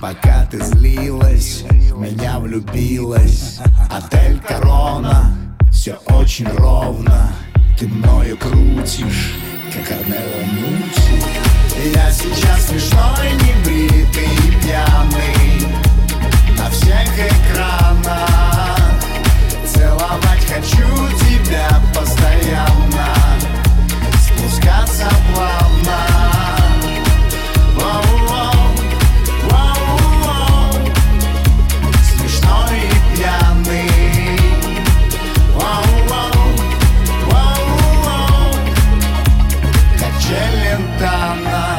Пока ты злилась, в меня влюбилась. Отель Корона, все очень ровно. Ты мною крутишь, как Арнелла Мучи. Я сейчас смешной, небритый и пьяный на всех экранах. Целовать хочу тебя постоянно, спускаться плавно. Воу-воу, воу-воу. Смешной и пьяный. Воу-воу, воу-воу. Как Челентано.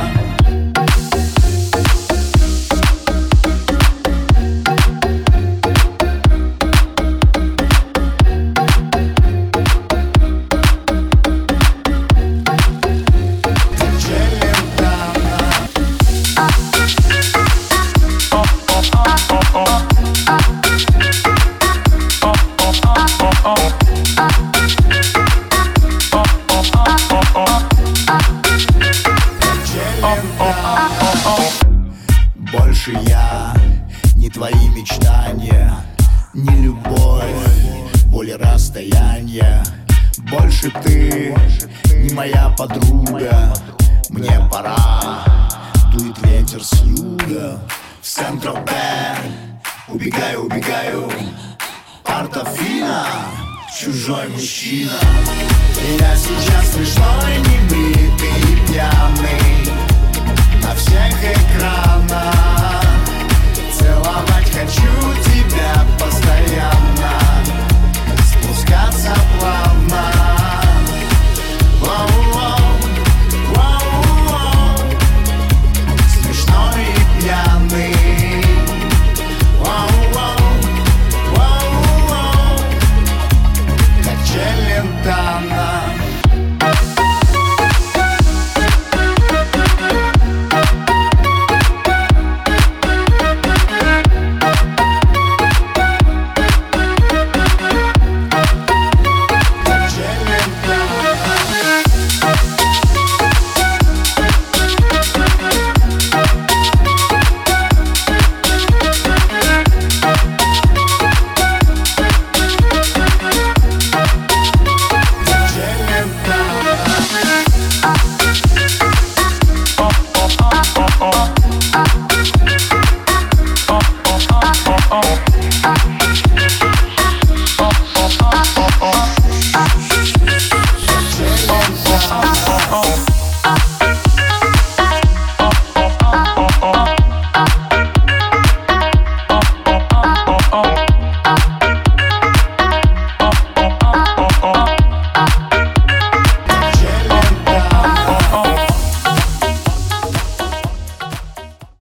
Больше я не твои мечтания, не любовь, боль и расстояние. Больше ты не моя подруга. Мне пора, дует ветер с юга. В Сен-Тропе убегаю, убегаю. Портофино, чужой мужчина. Я сейчас смешной, небритый и пьяный на всех экранах. Целовать хочу тебя постоянно.